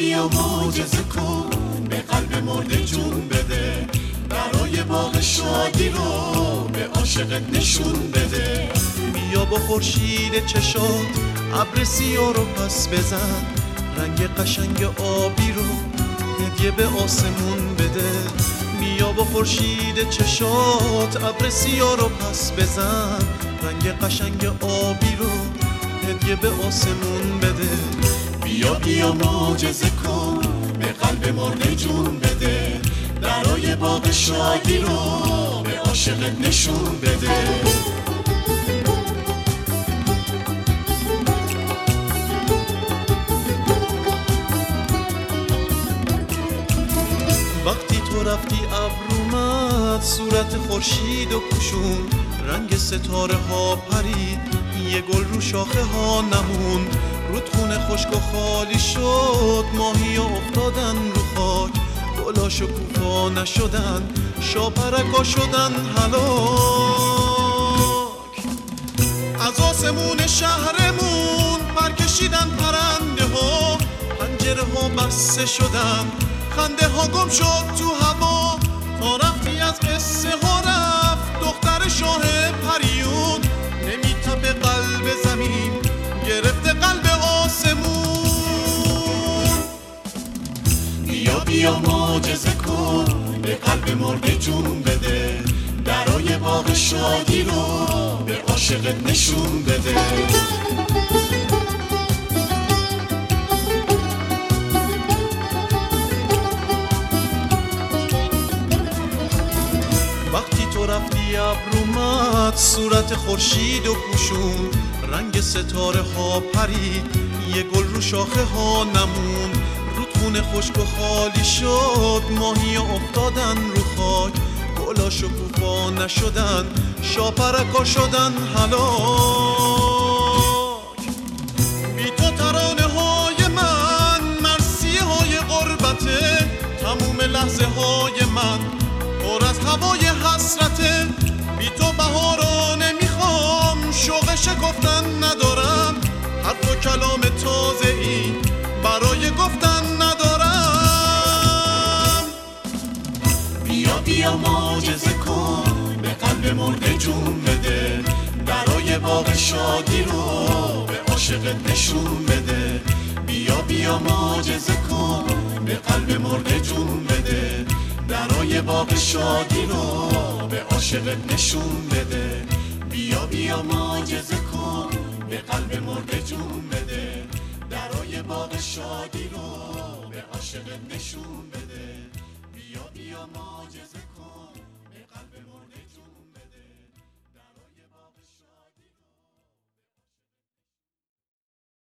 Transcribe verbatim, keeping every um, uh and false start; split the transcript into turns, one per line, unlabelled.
بیا معجزه کن، به قلب مرده جون بده، برای باغ شادی رو به عاشقت نشون بده.
بیا با خورشید چشات ابر سیاه رو پس بزن، رنگ قشنگ آبی رو هدیه به آسمون بده. بیا با خورشید چشات ابر سیاه رو پس بزن، رنگ قشنگ آبی رو هدیه به آسمون بده.
بیا بیا معجزه کن، به قلب مرده جون بده، برای باغ شادی رو به عاشقت نشون بده.
وقتی تو رفتی ابر اومد، صورت خورشید و پوشون، رنگ ستاره ها پرید، یه گل رو شاخه ها نمون. رودخونه خشک و خالی شد، ماهی ها افتادن رو خاک، گلا شکوفا نشدن، شاپرکا شدن هلاک. از آسمون شهرمون پرکشیدن پرنده ها، پنجره ها بسته شدن، خنده ها گم شد تو هوا. تا رفتی از قصه ها رفت دختر شاه پریون، نمیتپه قلب زمین گرفته قلب آسمون.
بیا بیا معجزه کن، به قلب مرده جون بده، برای باغ شادی رو به عاشقت نشون بده.
وقتی تو رفتی ابر اومد، صورت خورشید و پوشون، رنگ ستاره ها پرید، یه گل رو شاخه ها نمون. رودخونه خشک و خالی شد، ماهی ها افتادن رو خاک، گلا شکوفا نشدن، شاپرکا شدن هلاک. بی تو ترانه های من مرثیه های غربته، تموم لحظه های من پر از هوای حسرته. بی تو بهارا نمیخوام، شوق شکفتن ندارم، حرف و کلام تازه ای برای گفتن ندارم.
بیا بیا معجزه کن، به قلب مرده جون بده، برای باغ شادی رو به عاشقت نشون بده. بیا بیا معجزه کن، به قلب مرده جون بده، برای باغ شادی رو به عاشقت نشون بده. بیا بیا معجزه کن، به قلب مرده جون بده، برای باغ شادی رو به عاشقت نشون بده. بیا بیا معجزه کن.